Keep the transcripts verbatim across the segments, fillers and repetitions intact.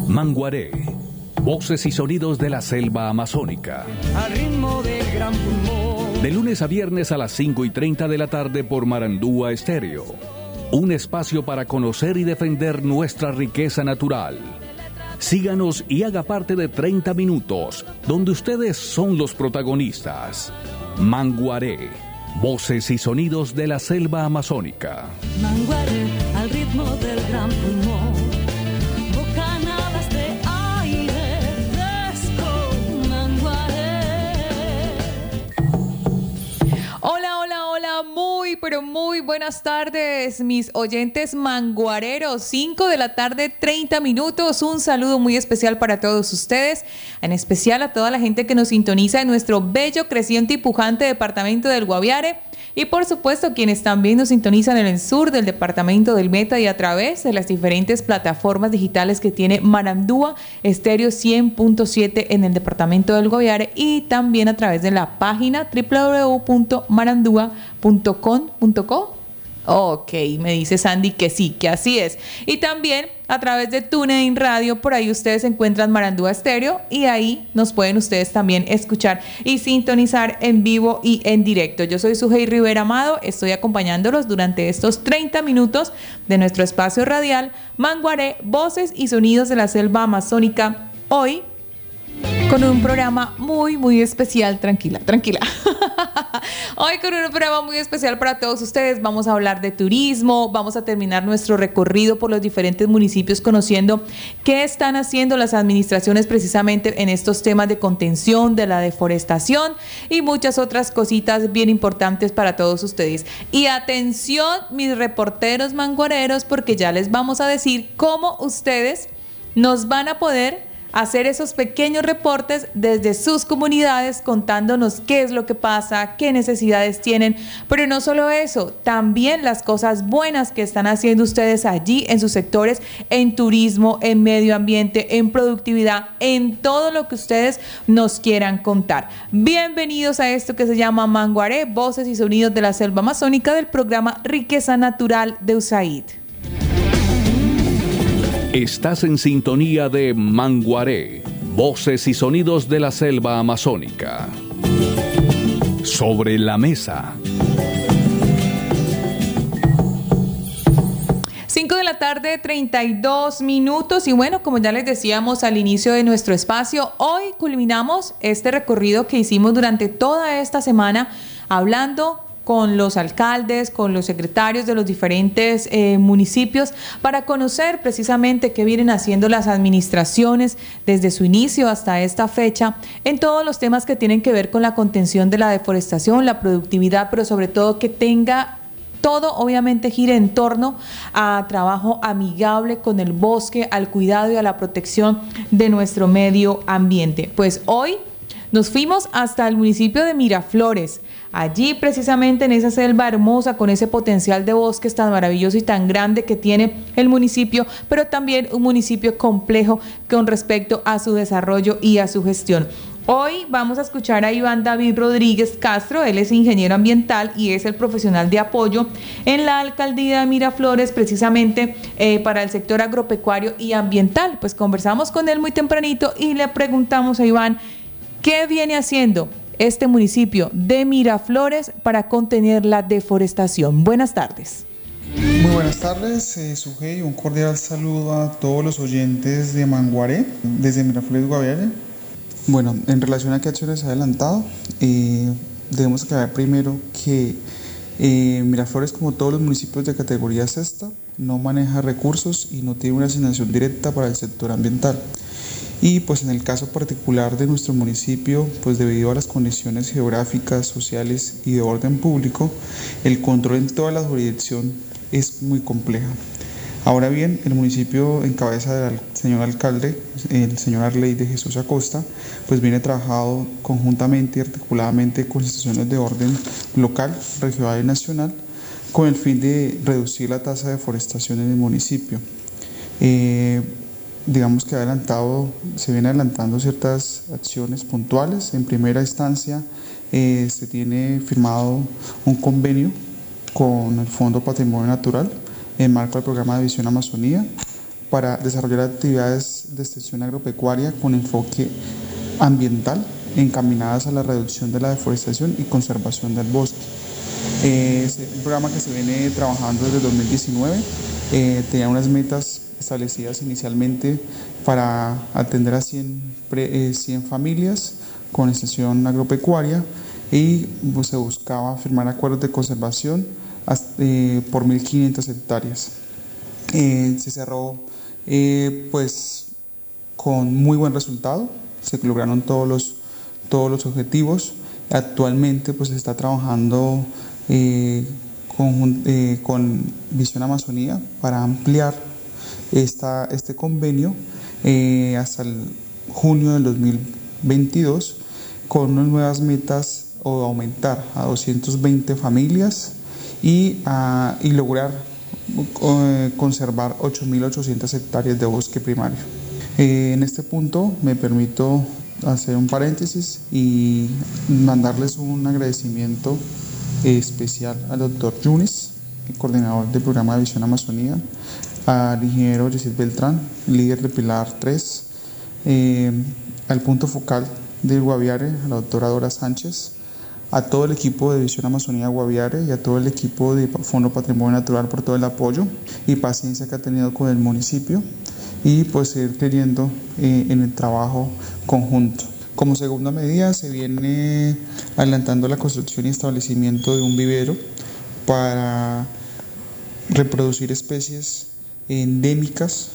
Manguaré, voces y sonidos de la selva amazónica. Al ritmo del gran pulmón. De lunes a viernes a las cinco y treinta de la tarde por Marandúa Estéreo. Un espacio para conocer y defender nuestra riqueza natural. Síganos y haga parte de treinta minutos, donde ustedes son los protagonistas. Manguaré, voces y sonidos de la selva amazónica. Manguaré, al ritmo del gran pulmón. Bocanadas de aire fresco. Manguaré. Hola, hola, hola, muy, pero muy buenas tardes, mis oyentes manguareros. cinco de la tarde, treinta minutos. Un saludo muy especial para todos ustedes, en especial a toda la gente que nos sintoniza en nuestro bello, creciente y pujante departamento del Guaviare. Y por supuesto, quienes también nos sintonizan en el sur del departamento del Meta y a través de las diferentes plataformas digitales que tiene Marandúa Estéreo cien punto siete en el departamento del Guaviare y también a través de la página doble u doble u doble u punto marandúa punto com punto co. Ok, me dice Sandy que sí, que así es. Y también a través de TuneIn Radio, por ahí ustedes encuentran Marandúa Estéreo y ahí nos pueden ustedes también escuchar y sintonizar en vivo y en directo. Yo soy Sujei Rivera Amado, estoy acompañándolos durante estos treinta minutos de nuestro espacio radial Manguaré, voces y sonidos de la selva amazónica. Hoy con un programa muy, muy especial. Tranquila, tranquila. Hoy con un programa muy especial para todos ustedes. Vamos a hablar de turismo, vamos a terminar nuestro recorrido por los diferentes municipios conociendo qué están haciendo las administraciones precisamente en estos temas de contención de la deforestación y muchas otras cositas bien importantes para todos ustedes. Y atención, mis reporteros manguareros, porque ya les vamos a decir cómo ustedes nos van a poder hacer esos pequeños reportes desde sus comunidades contándonos qué es lo que pasa, qué necesidades tienen, pero no solo eso, también las cosas buenas que están haciendo ustedes allí en sus sectores, en turismo, en medio ambiente, en productividad, en todo lo que ustedes nos quieran contar. Bienvenidos a esto que se llama Manguaré, voces y sonidos de la selva amazónica del programa Riqueza Natural de U S A I D. Estás en sintonía de Manguaré, voces y sonidos de la selva amazónica. Sobre la mesa. cinco de la tarde, treinta y dos minutos. Y bueno, como ya les decíamos al inicio de nuestro espacio, hoy culminamos este recorrido que hicimos durante toda esta semana hablando con los alcaldes, con los secretarios de los diferentes eh, municipios para conocer precisamente qué vienen haciendo las administraciones desde su inicio hasta esta fecha en todos los temas que tienen que ver con la contención de la deforestación, la productividad, pero sobre todo que tenga todo, obviamente, gire en torno a trabajo amigable con el bosque, al cuidado y a la protección de nuestro medio ambiente. Pues hoy nos fuimos hasta el municipio de Miraflores. Allí precisamente en esa selva hermosa con ese potencial de bosques tan maravilloso y tan grande que tiene el municipio, pero también un municipio complejo con respecto a su desarrollo y a su gestión. Hoy vamos a escuchar a Iván David Rodríguez Castro, él es ingeniero ambiental y es el profesional de apoyo en la alcaldía de Miraflores precisamente eh, para el sector agropecuario y ambiental. Pues conversamos con él muy tempranito y le preguntamos a Iván qué viene haciendo este municipio de Miraflores para contener la deforestación. Buenas tardes. Muy buenas tardes, eh, Sujei, un cordial saludo a todos los oyentes de Manguaré, desde Miraflores, Guaviare. Bueno, en relación a qué acciones se ha adelantado, eh, debemos aclarar primero que eh, Miraflores, como todos los municipios de categoría sexta, no maneja recursos y no tiene una asignación directa para el sector ambiental. Y pues en el caso particular de nuestro municipio, pues debido a las condiciones geográficas, sociales y de orden público, el control en toda la jurisdicción es muy compleja. Ahora bien, el municipio en cabeza del señor alcalde, el señor Arley de Jesús Acosta, pues viene trabajado conjuntamente y articuladamente con instituciones de orden local, regional y nacional, con el fin de reducir la tasa de deforestación en el municipio. Eh, digamos que ha adelantado, se vienen adelantando ciertas acciones puntuales. En primera instancia, eh, se tiene firmado un convenio con el Fondo Patrimonio Natural en marco del programa de Visión Amazonía para desarrollar actividades de extensión agropecuaria con enfoque ambiental encaminadas a la reducción de la deforestación y conservación del bosque. Eh, es un programa que se viene trabajando desde dos mil diecinueve, eh, tenía unas metas establecidas inicialmente para atender a cien, pre, eh, cien familias con extensión agropecuaria y pues, se buscaba firmar acuerdos de conservación hasta, eh, por mil quinientas hectáreas. Eh, se cerró eh, pues con muy buen resultado, se lograron todos los, todos los objetivos. Actualmente pues se está trabajando eh, con, eh, con Visión Amazonía para ampliar esta, este convenio eh, hasta el junio del dos mil veintidós con unas nuevas metas o aumentar a doscientas veinte familias y, a, y lograr eh, conservar ocho mil ochocientas hectáreas de bosque primario. Eh, en este punto me permito hacer un paréntesis y mandarles un agradecimiento eh, especial al doctor Yunis, el coordinador del programa de Visión Amazonía, al ingeniero Yesid Beltrán, líder de Pilar tres, eh, al punto focal del Guaviare, a la doctora Dora Sánchez, a todo el equipo de Visión Amazonía Guaviare y a todo el equipo de Fondo Patrimonio Natural por todo el apoyo y paciencia que ha tenido con el municipio y pues seguir creyendo eh, en el trabajo conjunto. Como segunda medida se viene adelantando la construcción y establecimiento de un vivero para reproducir especies endémicas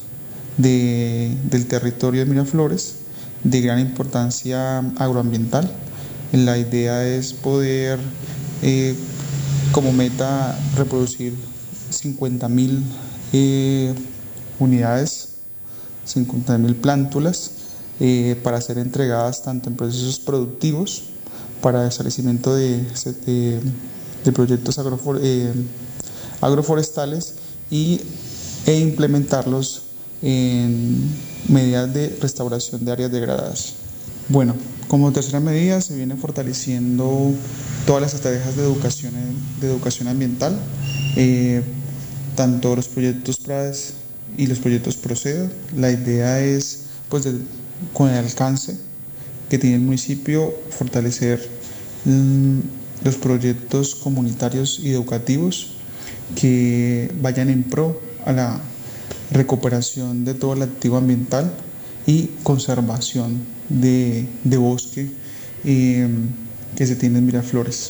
de, del territorio de Miraflores de gran importancia agroambiental. La idea es poder eh, como meta reproducir cincuenta mil eh, unidades, cincuenta mil plántulas eh, para ser entregadas tanto en procesos productivos para establecimiento de, de, de proyectos agrofor, eh, agroforestales y, e implementarlos en medidas de restauración de áreas degradadas. Bueno, como tercera medida se viene fortaleciendo todas las estrategias de educación, de educación ambiental, eh, tanto los proyectos PRADES y los proyectos PROCEDA. La idea es, pues, de, con el alcance que tiene el municipio, fortalecer mmm, los proyectos comunitarios y educativos que vayan en pro a la recuperación de todo el activo ambiental y conservación de, de bosque eh, que se tiene en Miraflores.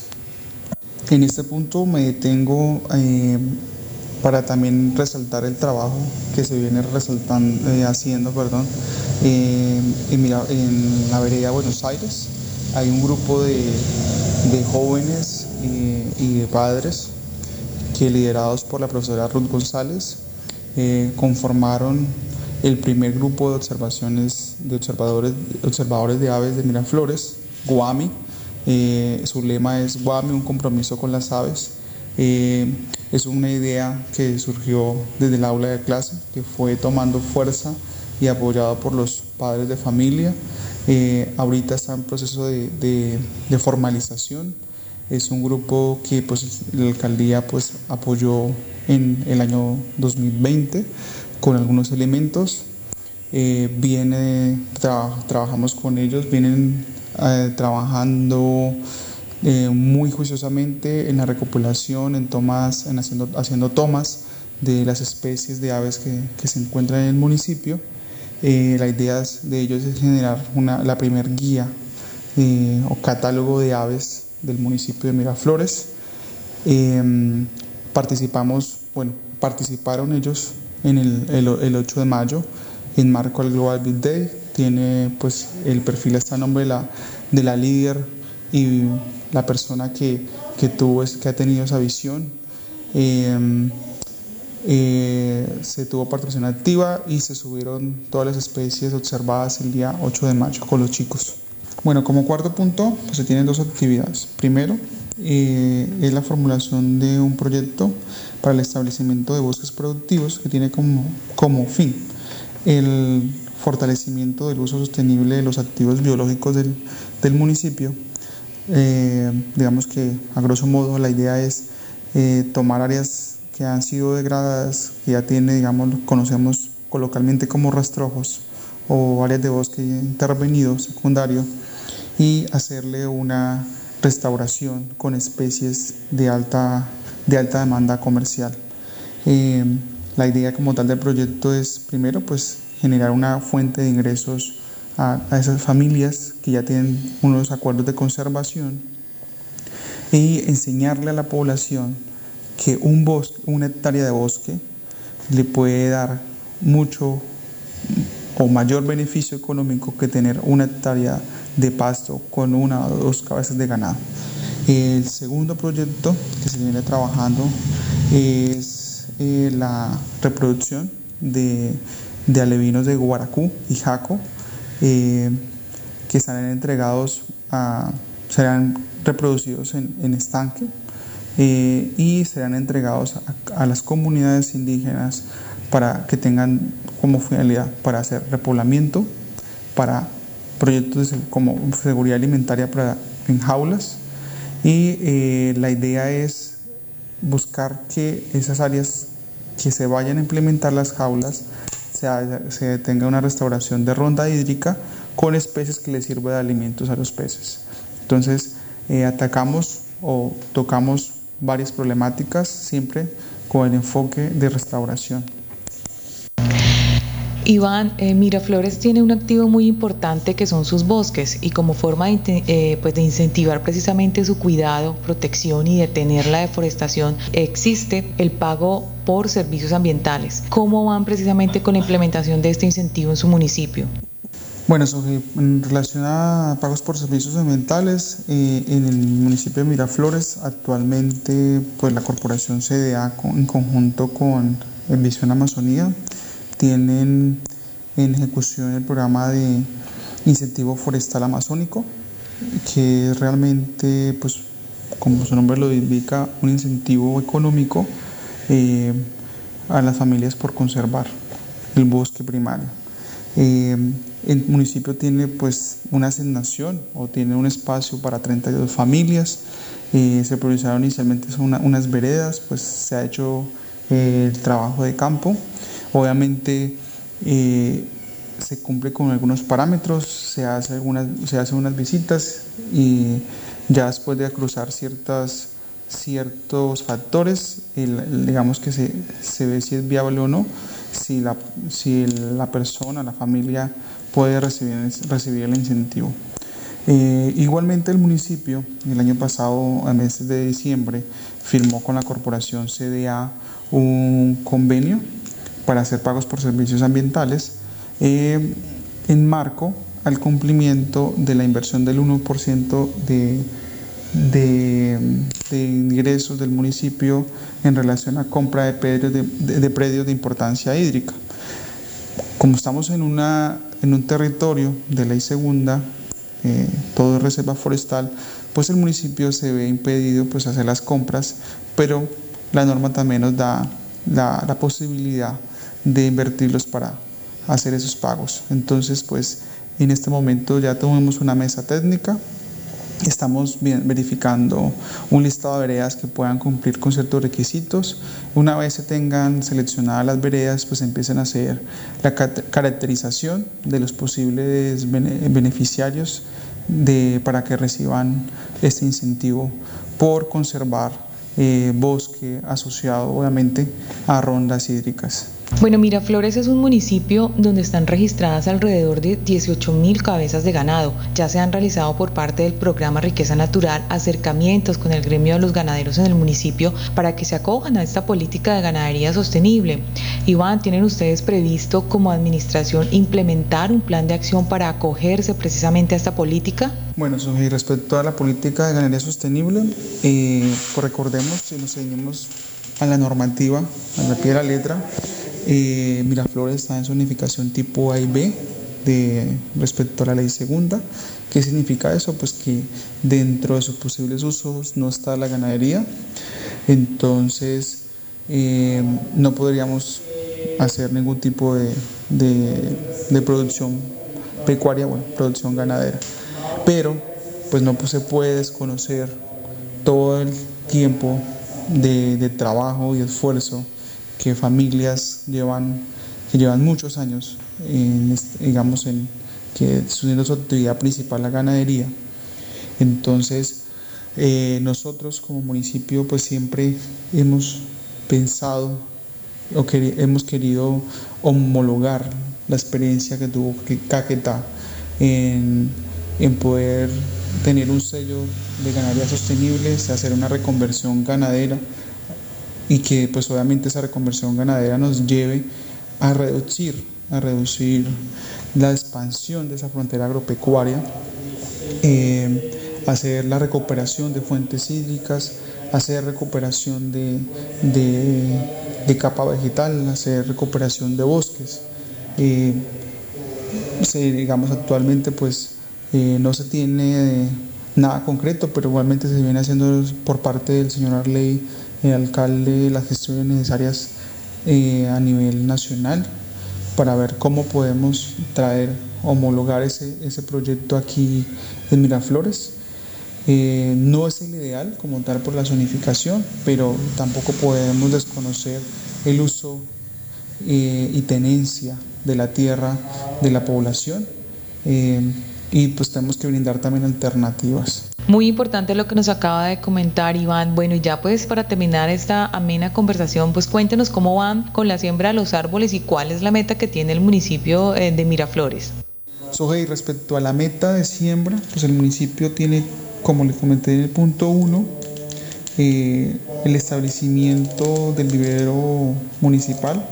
En este punto me detengo eh, para también resaltar el trabajo que se viene resaltando, eh, haciendo perdón, eh, en, Mira, en la vereda Buenos Aires. Hay un grupo de, de jóvenes eh, y de padres que, liderados por la profesora Ruth González, eh, conformaron el primer grupo de observaciones de observadores, observadores de aves de Miraflores, GUAMI. Eh, su lema es GUAMI, un compromiso con las aves. Eh, es una idea que surgió desde el aula de clase, que fue tomando fuerza y apoyada por los padres de familia. Eh, ahorita está en proceso de, de, de formalización. Es un grupo que pues, la alcaldía pues, apoyó en el año dos mil veinte con algunos elementos. Eh, viene, tra trabajamos con ellos, vienen eh, trabajando eh, muy juiciosamente en la recopilación, en tomas, en haciendo, haciendo tomas de las especies de aves que, que se encuentran en el municipio. Eh, la idea de ellos es generar una, la primer guía eh, o catálogo de aves del municipio de Miraflores. Eh, participamos, bueno, participaron ellos en el, el, el ocho de mayo en marco al Global Big Day. Tiene pues el perfil está a nombre de la, de la líder y la persona que, que tuvo, que ha tenido esa visión. Eh, eh, se tuvo participación activa y se subieron todas las especies observadas el día ocho de mayo con los chicos. Bueno, como cuarto punto, pues se tienen dos actividades. Primero, eh, es la formulación de un proyecto para el establecimiento de bosques productivos que tiene como, como fin el fortalecimiento del uso sostenible de los activos biológicos del, del municipio. Eh, digamos que, a grosso modo, la idea es eh, tomar áreas que han sido degradadas, que ya tiene, digamos, conocemos coloquialmente como rastrojos o áreas de bosque intervenido secundario, y hacerle una restauración con especies de alta, de alta demanda comercial. Eh, la idea como tal del proyecto es primero pues generar una fuente de ingresos a, a esas familias que ya tienen unos acuerdos de conservación, y enseñarle a la población que un bosque, una hectárea de bosque le puede dar mucho o mayor beneficio económico que tener una hectárea de pasto con una o dos cabezas de ganado. El segundo proyecto que se viene trabajando es eh, la reproducción de, de alevinos de guaracú y jaco, eh, que serán entregados a, serán reproducidos en, en estanque eh, y serán entregados a, a las comunidades indígenas para que tengan como finalidad para hacer repoblamiento, para proyectos de, como seguridad alimentaria para, en jaulas, y eh, la idea es buscar que esas áreas que se vayan a implementar las jaulas se, se tenga una restauración de ronda hídrica con especies que les sirva de alimentos a los peces. Entonces eh, atacamos o tocamos varias problemáticas siempre con el enfoque de restauración. Iván, eh, Miraflores tiene un activo muy importante que son sus bosques, y como forma de, eh, pues de incentivar precisamente su cuidado, protección y detener la deforestación, existe el pago por servicios ambientales. ¿Cómo van precisamente con la implementación de este incentivo en su municipio? Bueno, sobre, en relación a pagos por servicios ambientales, eh, en el municipio de Miraflores actualmente pues la corporación C D A con, en conjunto con Visión Amazonía tienen en ejecución el programa de incentivo forestal amazónico, que es realmente, pues, como su nombre lo indica, un incentivo económico eh, a las familias por conservar el bosque primario. Eh, el municipio tiene pues una asignación o tiene un espacio para treinta y dos familias. Eh, se priorizaron inicialmente una, unas veredas, pues se ha hecho eh, el trabajo de campo. Obviamente eh, se cumple con algunos parámetros, se hace algunas, se hacen unas visitas, y ya después de cruzar ciertas, ciertos factores, el, digamos que se, se ve si es viable o no, si la, si la persona, la familia puede recibir, recibir el incentivo. Eh, igualmente el municipio el año pasado, a meses de diciembre, firmó con la corporación C D A un convenio para hacer pagos por servicios ambientales eh, en marco al cumplimiento de la inversión del uno por ciento de, de, de ingresos del municipio en relación a compra de predios de, de, de, predios de importancia hídrica. Como estamos en, una, en un territorio de ley segunda, eh, todo es reserva forestal, pues el municipio se ve impedido pues hacer las compras, pero la norma también nos da la, la posibilidad de invertirlos para hacer esos pagos. Entonces pues en este momento ya tenemos una mesa técnica, estamos bien, verificando un listado de veredas que puedan cumplir con ciertos requisitos. Una vez se tengan seleccionadas las veredas, pues empiezan a hacer la caracterización de los posibles beneficiarios de, para que reciban este incentivo por conservar eh, bosque asociado obviamente a rondas hídricas. Bueno, Miraflores es un municipio donde están registradas alrededor de dieciocho mil cabezas de ganado. Ya se han realizado por parte del programa Riqueza Natural acercamientos con el gremio de los ganaderos en el municipio para que se acojan a esta política de ganadería sostenible. Iván, ¿tienen ustedes previsto como administración implementar un plan de acción para acogerse precisamente a esta política? Bueno, Sofi, respecto a la política de ganadería sostenible, eh, pues recordemos, si nos seguimos a la normativa, a la pie de la letra, Eh, Miraflores está en zonificación tipo A y B de, respecto a la ley segunda. ¿Qué significa eso? Pues que dentro de sus posibles usos no está la ganadería, entonces eh, no podríamos hacer ningún tipo de, de, de producción pecuaria, bueno, producción ganadera, pero pues no pues, se puede desconocer todo el tiempo de, de trabajo y esfuerzo que familias llevan que llevan muchos años, en, digamos, en que siendo su actividad principal la ganadería. Entonces, eh, nosotros como municipio pues siempre hemos pensado o que, hemos querido homologar la experiencia que tuvo Caquetá en, en poder tener un sello de ganadería sostenible, hacer una reconversión ganadera y que pues obviamente esa reconversión ganadera nos lleve a reducir, a reducir la expansión de esa frontera agropecuaria, eh, hacer la recuperación de fuentes hídricas, hacer recuperación de, de, de capa vegetal, hacer recuperación de bosques. Eh, se, digamos actualmente pues eh, no se tiene nada concreto, pero igualmente se viene haciendo por parte del señor Arley, el alcalde, las gestiones necesarias eh, a nivel nacional para ver cómo podemos traer, homologar ese, ese proyecto aquí en Miraflores. Eh, no es el ideal como tal por la zonificación, pero tampoco podemos desconocer el uso eh, y tenencia de la tierra de la población, eh, y pues tenemos que brindar también alternativas. Muy importante lo que nos acaba de comentar Iván. Bueno, y ya pues para terminar esta amena conversación, pues cuéntenos cómo van con la siembra de los árboles y cuál es la meta que tiene el municipio eh, de Miraflores. Sohey, respecto a la meta de siembra, pues el municipio tiene, como les comenté en el punto uno, eh, el establecimiento del vivero municipal.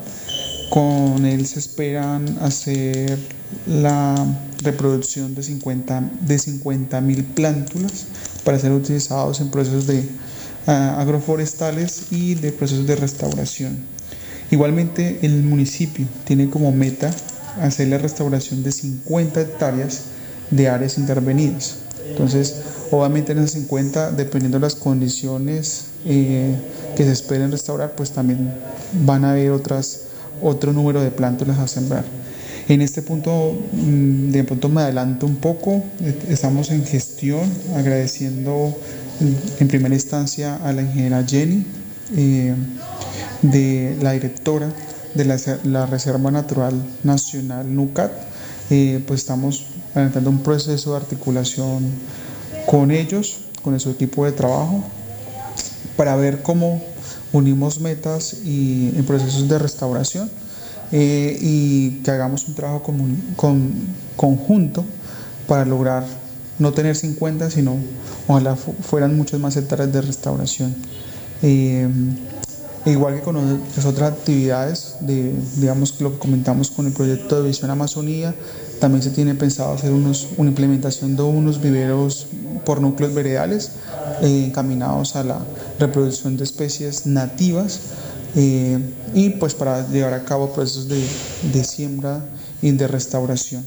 Con él se esperan hacer la reproducción de cincuenta mil plántulas para ser utilizados en procesos de uh, agroforestales y de procesos de restauración. Igualmente, el municipio tiene como meta hacer la restauración de cincuenta hectáreas de áreas intervenidas. Entonces, obviamente en esas cincuenta, dependiendo de las condiciones eh, que se esperen restaurar, pues también van a haber otras, otro número de plántulas a sembrar. En este punto, de pronto me adelanto un poco, estamos en gestión, agradeciendo en primera instancia a la ingeniera Jenny, eh, de la directora de la, la Reserva Natural Nacional NUCAT. Eh, pues estamos adelantando un proceso de articulación con ellos, con su equipo de trabajo, para ver cómo unimos metas y en procesos de restauración. Eh, y que hagamos un trabajo común, con, conjunto para lograr no tener cincuenta, sino ojalá fu- fueran muchas más hectáreas de restauración. Eh, igual que con las otras actividades, de, digamos lo que comentamos con el proyecto de Visión Amazonía, también se tiene pensado hacer unos, una implementación de unos viveros por núcleos veredales eh, encaminados a la reproducción de especies nativas. Eh, y pues para llevar a cabo procesos de, de siembra y de restauración.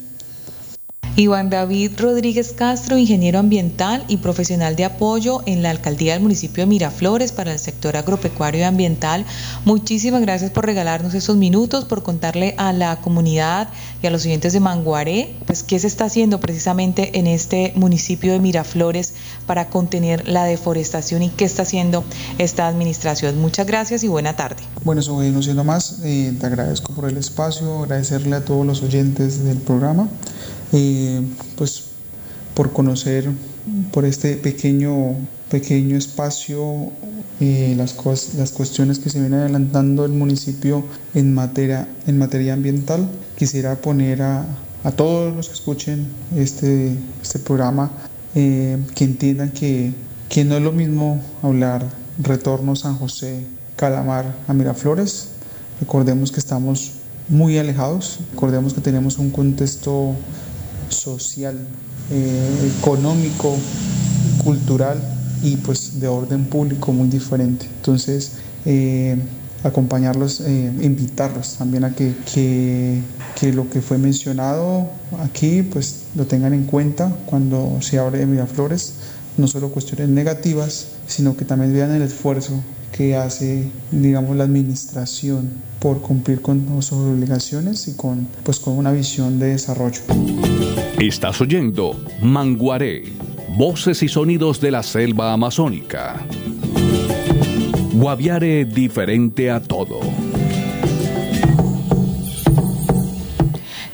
Iván David Rodríguez Castro, ingeniero ambiental y profesional de apoyo en la alcaldía del municipio de Miraflores para el sector agropecuario y ambiental. Muchísimas gracias por regalarnos esos minutos, por contarle a la comunidad y a los oyentes de Manguaré, pues qué se está haciendo precisamente en este municipio de Miraflores para contener la deforestación y qué está haciendo esta administración. Muchas gracias y buena tarde. Bueno, eso no siendo más, eh, te agradezco por el espacio, agradecerle a todos los oyentes del programa. Eh, pues por conocer por este pequeño pequeño espacio eh, las, cos, las cuestiones que se vienen adelantando el municipio en materia en materia ambiental. Quisiera poner a, a todos los que escuchen este, este programa eh, que entiendan que, que no es lo mismo hablar retorno San José Calamar a Miraflores. Recordemos que estamos muy alejados, recordemos que tenemos un contexto social, eh, económico, cultural y pues de orden público muy diferente. Entonces, eh, acompañarlos, eh, invitarlos también a que, que, que lo que fue mencionado aquí pues lo tengan en cuenta cuando se hable de Miraflores, no solo cuestiones negativas, sino que también vean el esfuerzo que hace, digamos, la administración por cumplir con sus obligaciones y con, pues, con una visión de desarrollo. Estás oyendo Manguaré, voces y sonidos de la selva amazónica. Guaviare diferente a todo.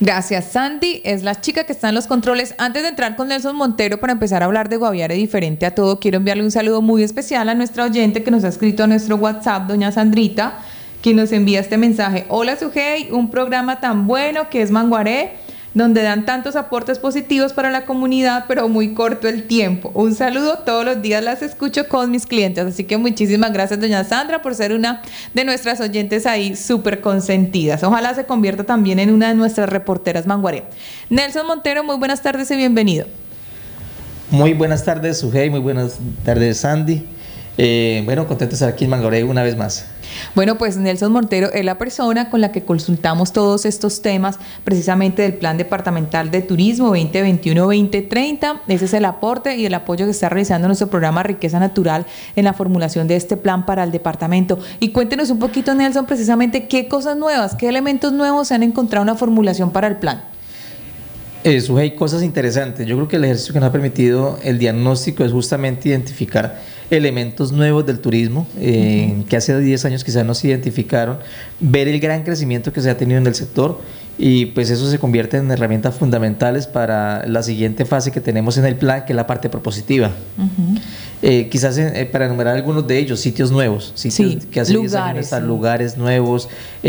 Gracias, Sandy. Es la chica que está en los controles. Antes de entrar con Nelson Montero para empezar a hablar de Guaviare diferente a todo, quiero enviarle un saludo muy especial a nuestra oyente que nos ha escrito a nuestro WhatsApp, doña Sandrita, quien nos envía este mensaje. Hola, Sujei, un programa tan bueno que es Manguaré, donde dan tantos aportes positivos para la comunidad, pero muy corto el tiempo. Un saludo, todos los días las escucho con mis clientes, así que muchísimas gracias, doña Sandra, por ser una de nuestras oyentes ahí súper consentidas. Ojalá se convierta también en una de nuestras reporteras Manguaré. Nelson Montero, muy buenas tardes y bienvenido. Muy buenas tardes, Sujei, muy buenas tardes, Sandy. Eh, bueno, contento de estar aquí en Manguaré una vez más. Bueno, pues Nelson Montero es la persona con la que consultamos todos estos temas precisamente del Plan Departamental de Turismo veinte veintiuno veinte treinta. Ese es el aporte y el apoyo que está realizando nuestro programa Riqueza Natural en la formulación de este plan para el departamento. Y cuéntenos un poquito, Nelson, precisamente qué cosas nuevas, qué elementos nuevos se han encontrado en la formulación para el plan. Eh, Sujei, cosas interesantes. Yo creo que el ejercicio que nos ha permitido el diagnóstico es justamente identificar elementos nuevos del turismo, eh, uh-huh. que hace diez años quizás no se identificaron, ver el gran crecimiento que se ha tenido en el sector y pues eso se convierte en herramientas fundamentales para la siguiente fase que tenemos en el plan, que es la parte propositiva. Uh-huh. Eh, quizás eh, para enumerar algunos de ellos, sitios nuevos, sitios sí, que hace lugares, diez años están, sí. lugares nuevos,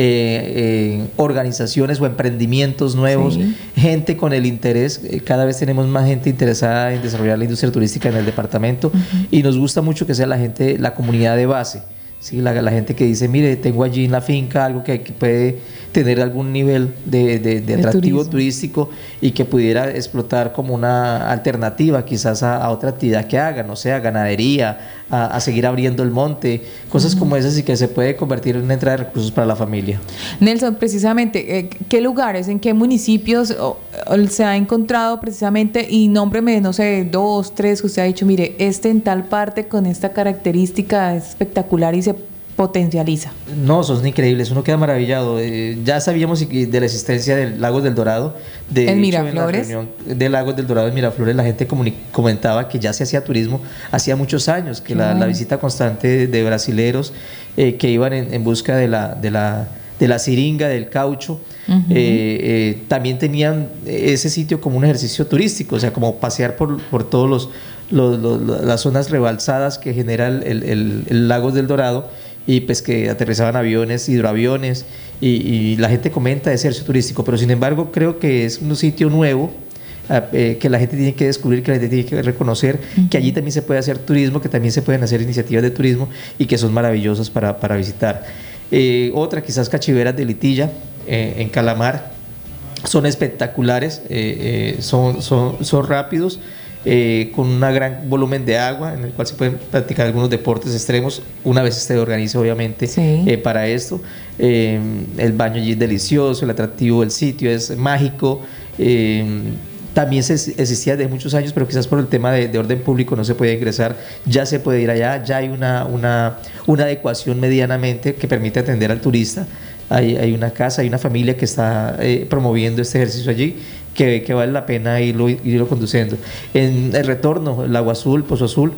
eh, eh, organizaciones o emprendimientos nuevos, sí. gente con el interés, eh, cada vez tenemos más gente interesada en desarrollar la industria turística en el departamento uh-huh. y nos gusta mucho que sea la gente, la comunidad de base. Sí, la, la gente que dice, mire, tengo allí en la finca algo que, que puede tener algún nivel de, de, de atractivo turismo. turístico y que pudiera explotar como una alternativa quizás a, a otra actividad que hagan, o sea, ganadería, a, a seguir abriendo el monte, cosas uh-huh. como esas y que se puede convertir en una entrada de recursos para la familia. Nelson, precisamente, eh, ¿qué lugares, en qué municipios o, o se ha encontrado precisamente? Y nómbreme, no sé, dos, tres que usted ha dicho, mire, este en tal parte con esta característica es espectacular y se potencializa. No, son increíbles, uno queda maravillado. Eh, ya sabíamos de la existencia del Lagos del Dorado. De en hecho, Miraflores. En la reunión de Lagos del Dorado en Miraflores, la gente comentaba que ya se hacía turismo hacía muchos años, que la, la visita constante de, de brasileros eh, que iban en, en busca de la, de la, de la siringa, del caucho. Uh-huh. eh, eh, también tenían ese sitio como un ejercicio turístico, o sea, como pasear por, por todos los, los, los las zonas rebalsadas que genera el, el, el, el Lagos del Dorado, y pues que aterrizaban aviones, hidroaviones, y, y la gente comenta de ese ejercicio turístico, pero sin embargo creo que es un sitio nuevo eh, que la gente tiene que descubrir, que la gente tiene que reconocer, uh-huh. que allí también se puede hacer turismo, que también se pueden hacer iniciativas de turismo y que son maravillosas para, para visitar. Eh, otra, quizás Cachiveras de Litilla, eh, en Calamar, son espectaculares, eh, eh, son, son, son rápidos, Eh, con un gran volumen de agua en el cual se pueden practicar algunos deportes extremos una vez se organice obviamente sí. eh, para esto. Eh, el baño allí es delicioso, el atractivo del sitio es mágico. Eh, también se existía desde muchos años, pero quizás por el tema de, de orden público no se puede ingresar, ya se puede ir allá, ya hay una, una, una adecuación medianamente que permite atender al turista. Hay, hay una casa, hay una familia que está eh, promoviendo este ejercicio allí, que, que vale la pena irlo, irlo conduciendo. En el retorno, el Agua Azul, Pozo Azul,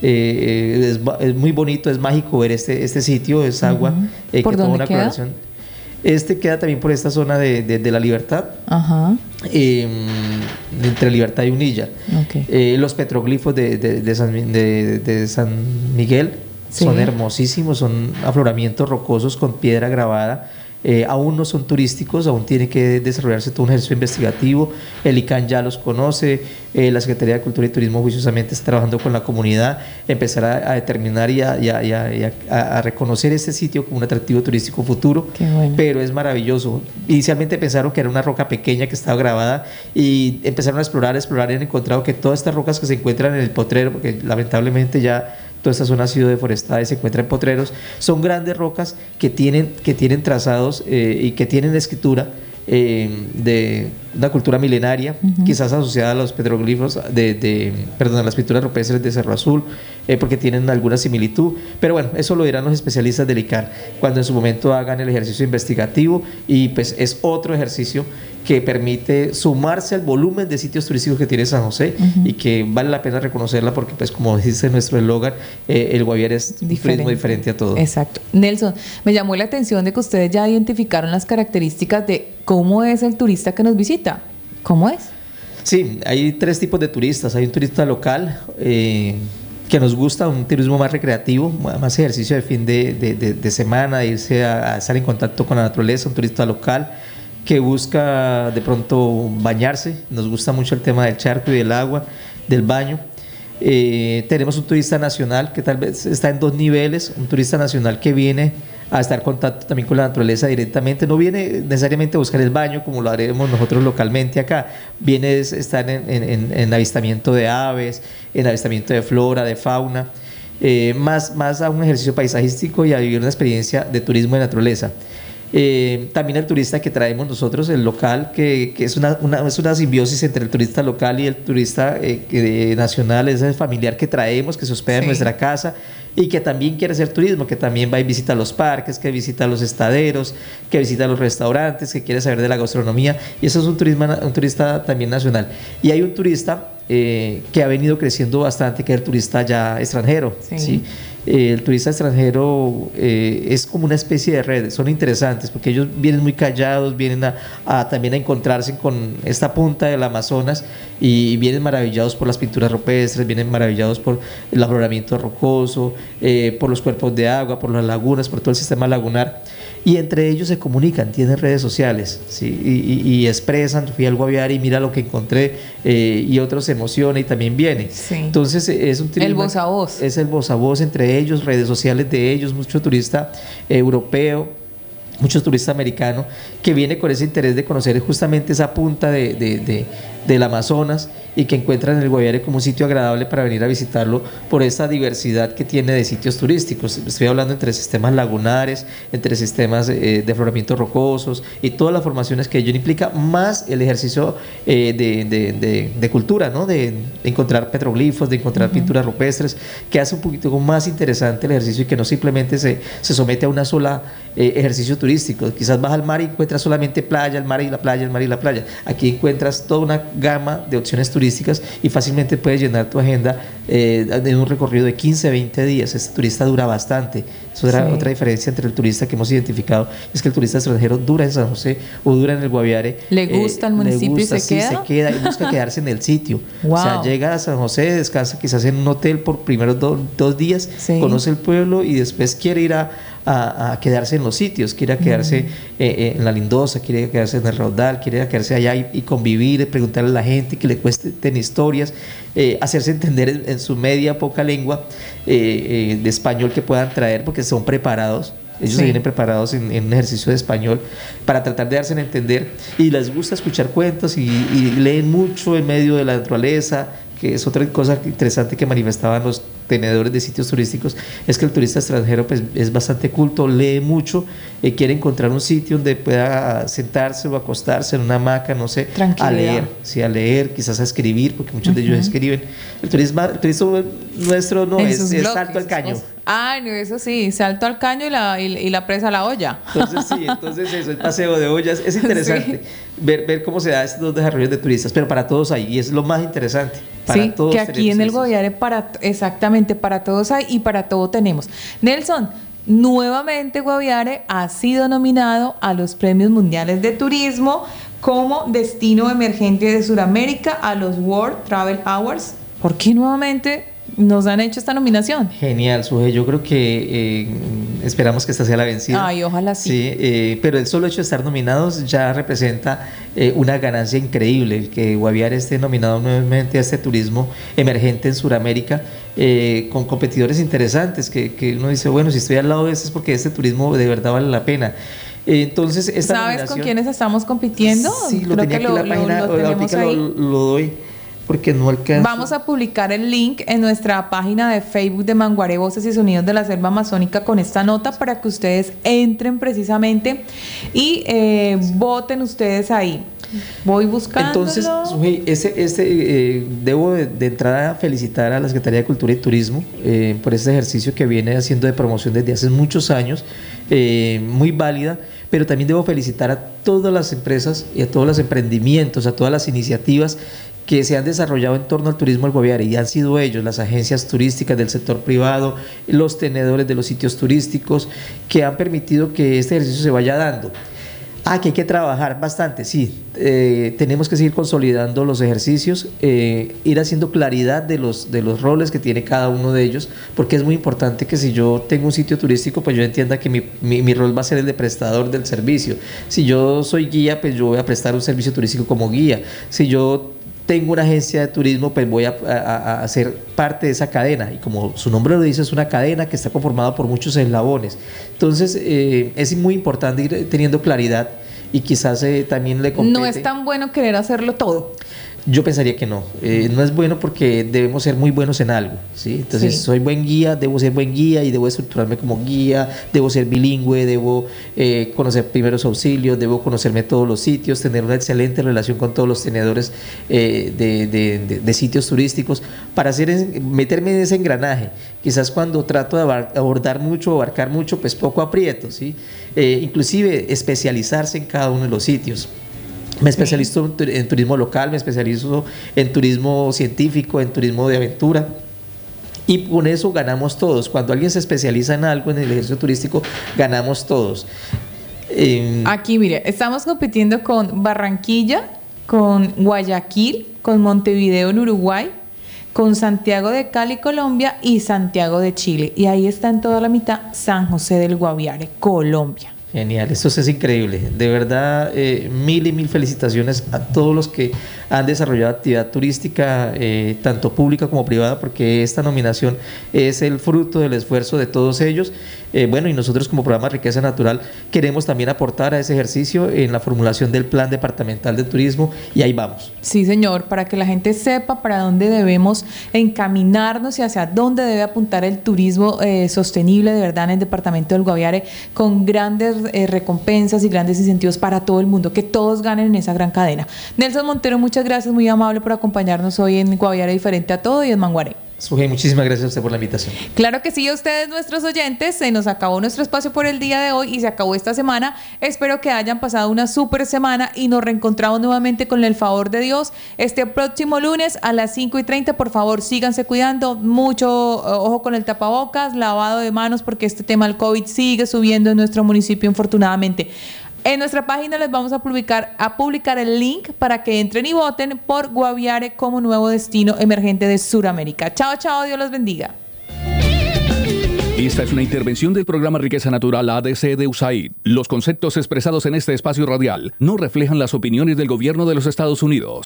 eh, es, es muy bonito, es mágico ver este, este sitio, es agua. Uh-huh. eh, ¿Por que dónde una queda? coloración. Este queda también por esta zona de, de, de la Libertad, uh-huh. eh, entre Libertad y Unilla. Okay. Eh, los petroglifos de, de, de, San, de, de San Miguel sí. son hermosísimos, son afloramientos rocosos con piedra grabada. Eh, aún no son turísticos, aún tiene que desarrollarse todo un ejercicio investigativo. El I C A N ya los conoce, eh, la Secretaría de Cultura y Turismo juiciosamente está trabajando con la comunidad, empezar a, a determinar y, a, y, a, y, a, y a, a reconocer este sitio como un atractivo turístico futuro. Qué bueno. Pero es maravilloso. Inicialmente pensaron que era una roca pequeña que estaba grabada y empezaron a explorar, a explorar y han encontrado que todas estas rocas que se encuentran en el potrero, porque lamentablemente ya toda esta zona ha sido deforestada y se encuentra en potreros, son grandes rocas que tienen, que tienen trazados eh, y que tienen escritura eh, de, una cultura milenaria, uh-huh. quizás asociada a los petroglifos, de, de, perdón, a las pinturas rupestres de Cerro Azul, eh, porque tienen alguna similitud, pero bueno, eso lo dirán los especialistas del I C A R cuando en su momento hagan el ejercicio investigativo, y pues es otro ejercicio que permite sumarse al volumen de sitios turísticos que tiene San José, uh-huh. y que vale la pena reconocerla porque, pues, como dice nuestro eslogan, eh, el Guaviare es diferente. Un turismo diferente a todo. Exacto. Nelson, me llamó la atención de que ustedes ya identificaron las características de cómo es el turista que nos visita. ¿Cómo es? Sí, hay tres tipos de turistas. Hay un turista local, eh, que nos gusta, un turismo más recreativo, más ejercicio de fin de, de, de, de semana, de irse a, a estar en contacto con la naturaleza, un turista local que busca de pronto bañarse, nos gusta mucho el tema del charco y del agua, del baño. Eh, tenemos un turista nacional que tal vez está en dos niveles, un turista nacional que viene a estar en contacto también con la naturaleza directamente, no viene necesariamente a buscar el baño como lo haremos nosotros localmente acá, viene a estar en, en, en avistamiento de aves, en avistamiento de flora, de fauna, eh, más, más a un ejercicio paisajístico y a vivir una experiencia de turismo de naturaleza. Eh, también el turista que traemos nosotros, el local, que, que es, una, una, es una simbiosis entre el turista local y el turista eh, que, nacional, es el familiar que traemos, que se hospeda sí. en nuestra casa y que también quiere hacer turismo, que también va y visita los parques, que visita los estaderos, que visita los restaurantes, que quiere saber de la gastronomía, y eso es un, turismo, un turista también nacional. Y hay un turista eh, que ha venido creciendo bastante, que es el turista ya extranjero, ¿sí? ¿sí? Eh, el turista extranjero eh, es como una especie de red, son interesantes porque ellos vienen muy callados, vienen a, a también a encontrarse con esta punta del Amazonas y vienen maravillados por las pinturas rupestres, vienen maravillados por el afloramiento rocoso, eh, por los cuerpos de agua, por las lagunas, por todo el sistema lagunar, y entre ellos se comunican, tienen redes sociales, ¿sí? y, y, y expresan, fui al Guaviare y mira lo que encontré, eh, y otros se emocionan y también vienen. Sí. Entonces es un turismo, el voz a voz. Es el voz a voz entre ellos, redes sociales de ellos, mucho turista eh, europeo, mucho turista americano que viene con ese interés de conocer justamente esa punta de, de, de, del Amazonas y que encuentran el Guaviare como un sitio agradable para venir a visitarlo por esta diversidad que tiene de sitios turísticos. Estoy hablando entre sistemas lagunares, entre sistemas eh, de afloramientos rocosos y todas las formaciones que ello implica, más el ejercicio eh, de, de, de, de cultura, ¿no? de, de encontrar petroglifos, de encontrar uh-huh. pinturas rupestres, que hace un poquito más interesante el ejercicio y que no simplemente se, se somete a una sola eh, ejercicio turístico. Quizás vas al mar y encuentras solamente playa, el mar y la playa, el mar y la playa. Aquí encuentras toda una gama de opciones turísticas y fácilmente puedes llenar tu agenda eh, de un recorrido de quince, veinte días. Este turista dura bastante. Eso era sí. otra diferencia entre el turista que hemos identificado, es que el turista extranjero dura en San José o dura en el Guaviare. ¿Le gusta eh, el municipio gusta, y se sí, queda? se queda y busca quedarse en el sitio. Wow. O sea, llega a San José, descansa quizás en un hotel por primeros do, dos días, sí. conoce el pueblo y después quiere ir a A, a quedarse en los sitios, quiere quedarse mm. eh, en la Lindosa, quiere quedarse en el Raudal, quiere quedarse allá y, y convivir, preguntarle a la gente que le cuesten historias, eh, hacerse entender en, en su media poca lengua eh, eh, de español que puedan traer porque son preparados. Ellos sí. se vienen preparados en, en un ejercicio de español para tratar de darse a entender y les gusta escuchar cuentos y, y leen mucho en medio de la naturaleza, que es otra cosa interesante que manifestaban los tenedores de sitios turísticos, es que el turista extranjero pues, es bastante culto, lee mucho, eh, quiere encontrar un sitio donde pueda sentarse o acostarse en una hamaca, no sé, a leer, sí, a leer, quizás a escribir, porque muchos uh-huh. de ellos escriben. El turismo, el turismo nuestro no es, es salto al caño. Ah, no, eso sí, salto al caño y la, y, y la presa a la olla. Entonces sí, entonces eso, el paseo de ollas, es interesante sí. ver, ver cómo se da estos dos desarrollos de turistas, pero para todos hay, y es lo más interesante. Para sí, todos que aquí en el Guaviare para, exactamente, para todos hay y para todo tenemos. Nelson, nuevamente Guaviare ha sido nominado a los Premios Mundiales de Turismo como destino emergente de Sudamérica a los World Travel Awards. ¿Por qué nuevamente nos han hecho esta nominación? Genial, Suje. Yo creo que eh, esperamos que esta sea la vencida. Ay, ojalá sí. Sí, eh, pero el solo hecho de estar nominados ya representa eh, una ganancia increíble. El que Guaviare esté nominado nuevamente a este turismo emergente en Sudamérica, eh, con competidores interesantes, que, que uno dice, bueno, si estoy al lado de este es porque este turismo de verdad vale la pena. Entonces, esta ¿sabes con quiénes estamos compitiendo? Sí, lo Creo tenía que aquí lo, en la página, lo, lo tenemos lo, ahí. lo doy. Porque no alcanza. Vamos a publicar el link en nuestra página de Facebook de Manguaré, Voces y Sonidos de la Selva Amazónica con esta nota para que ustedes entren precisamente y eh, voten ustedes ahí. voy buscándolo. Entonces, Sujei, ese, ese, eh, debo de, de entrada felicitar a la Secretaría de Cultura y Turismo eh, por ese ejercicio que viene haciendo de promoción desde hace muchos años, eh, muy válida, pero también debo felicitar a todas las empresas y a todos los emprendimientos, a todas las iniciativas que se han desarrollado en torno al turismo del Guaviare, y han sido ellos, las agencias turísticas del sector privado, los tenedores de los sitios turísticos, que han permitido que este ejercicio se vaya dando. Ah, que hay que trabajar bastante, sí, eh, tenemos que seguir consolidando los ejercicios, eh, ir haciendo claridad de los, de los roles que tiene cada uno de ellos, porque es muy importante que si yo tengo un sitio turístico, pues yo entienda que mi, mi, mi rol va a ser el de prestador del servicio. Si yo soy guía, pues yo voy a prestar un servicio turístico como guía. Si yo tengo una agencia de turismo, pues voy a, a, a ser parte de esa cadena, y como su nombre lo dice, es una cadena que está conformada por muchos eslabones. Entonces eh, es muy importante ir teniendo claridad, y quizás eh, también le compete. No es tan bueno querer hacerlo todo. Yo pensaría que no, eh, no es bueno, porque debemos ser muy buenos en algo, ¿sí? Entonces, sí. soy buen guía, debo ser buen guía y debo estructurarme como guía, debo ser bilingüe, debo eh, conocer primeros auxilios, debo conocerme todos los sitios, tener una excelente relación con todos los tenedores eh, de, de, de, de sitios turísticos, para hacer, meterme en ese engranaje. Quizás cuando trato de abordar mucho, abarcar mucho, pues poco aprieto, ¿sí? Eh, inclusive especializarse en cada uno de los sitios. Me especializo en turismo local, me especializo en turismo científico, en turismo de aventura, y con eso ganamos todos. Cuando alguien se especializa en algo en el ejercicio turístico, ganamos todos. Eh, Aquí, mire, estamos compitiendo con Barranquilla, con Guayaquil, con Montevideo en Uruguay, con Santiago de Cali, Colombia, y Santiago de Chile. Y ahí está en toda la mitad San José del Guaviare, Colombia. Genial, esto es increíble, de verdad, eh, mil y mil felicitaciones a todos los que han desarrollado actividad turística, eh, tanto pública como privada, porque esta nominación es el fruto del esfuerzo de todos ellos. Eh, bueno, y nosotros como programa Riqueza Natural queremos también aportar a ese ejercicio en la formulación del Plan Departamental de Turismo, y ahí vamos. Sí, señor, para que la gente sepa para dónde debemos encaminarnos y hacia dónde debe apuntar el turismo eh, sostenible de verdad en el departamento del Guaviare, con grandes eh, recompensas y grandes incentivos para todo el mundo, que todos ganen en esa gran cadena. Nelson Montero, muchas gracias, muy amable por acompañarnos hoy en Guaviare Diferente a Todo y en Manguaré. Sujei, muchísimas gracias a usted por la invitación. Claro que sí, a ustedes, nuestros oyentes. Se nos acabó nuestro espacio por el día de hoy y se acabó esta semana. Espero que hayan pasado una súper semana y nos reencontramos nuevamente con el favor de Dios este próximo lunes a las cinco y treinta. Por favor, síganse cuidando, mucho ojo con el tapabocas, lavado de manos, porque este tema del COVID sigue subiendo en nuestro municipio, infortunadamente. En nuestra página les vamos a publicar, a publicar el link para que entren y voten por Guaviare como nuevo destino emergente de Sudamérica. Chao, chao, Dios los bendiga. Esta es una intervención del programa Riqueza Natural A D C de U S A I D. Los conceptos expresados en este espacio radial no reflejan las opiniones del gobierno de los Estados Unidos.